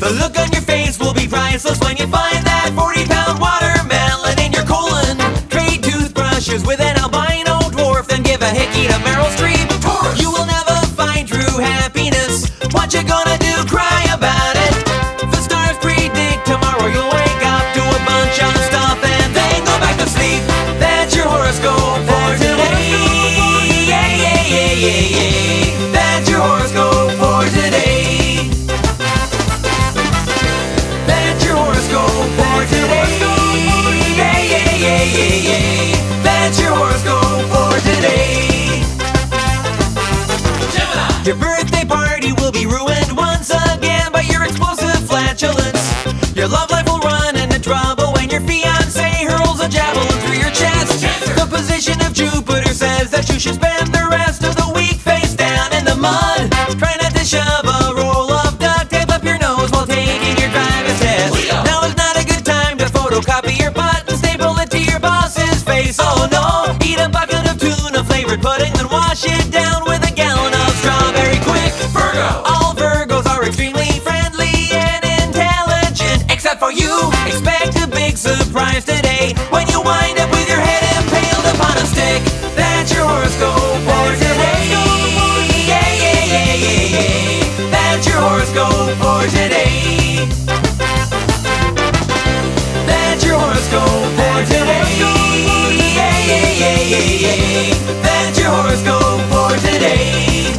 The look on your face will be priceless when you find that 40-pound watermelon in your colon. Trade toothbrushes with an albino dwarf, then give a hickey to Meryl Streep. You will never find true happiness. What you gonna do? Cry about it. The stars predict tomorrow you'll wake up to a bunch of stuff and then go back to sleep. That's your horoscope for today. Yeah, yeah, yeah, yeah, yeah. That's your horoscope for today. That's your horoscope for today. Yeah, yeah, yeah, yeah, yeah. That's your horoscope for today. Gemini. Your birthday party will be ruined once again by your explosive flatulence. Your love life will run into trouble when your fiancé hurls a javelin through your chest. Cancer. The position of Jupiter says that you should spend the rest of the week face down in the mud. Try not to shove a roll of duct tape up your nose while taking your driver's test. Now is not a good time to photocopy your butt and staple it to your boss's face. Oh no! Eat a bucket of tuna flavored pudding, then wash it down with a gallon of strawberry quick. Virgo! All Virgos are extremely friendly and intelligent, except for you. Expect a big surprise today when you wind up with your head impaled upon a stick. That's your horoscope for today. Yeah, yeah, yeah, yeah, yeah. That's your horoscope for today. That's your horoscope for today. Yeah, yeah, yeah, yeah, yeah. That's your horoscope for today.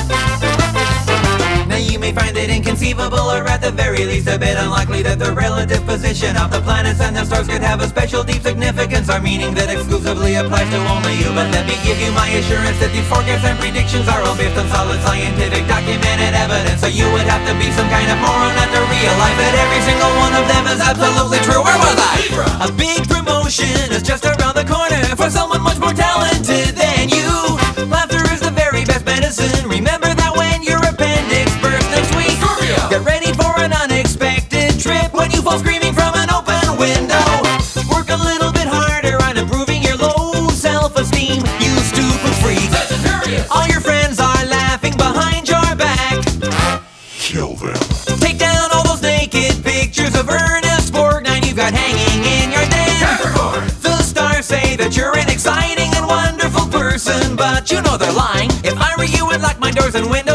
Now you may find it inconceivable, or at the very least a bit unlikely, that the relative position of the planets and the stars could have a special deep significance, or meaning that exclusively applies to only you. But let me give you my assurance that these forecasts and predictions are all based on solid scientific documented evidence. So you would have to be some kind of moron not to realize that every single one of them is absolutely true. Where was I? Libra. A big promotion is just around the corner for someone much more talented than you. Laughter is the very best medicine. Remember that when your appendix bursts next week. Scorpio. Get ready for an unexpected trip when you fall screaming from an open window. Work a little bit harder on improving your low self-esteem, you stupid freak. Sagittarius. All your friends are laughing behind your back. Kill them. Take down all those naked pictures of Ernest Borgnine you've got hanging in your den. Capricorn. The stars say that you're an exciting and wonderful person, but you know they're lying. If I were you, I'd lock my doors and windows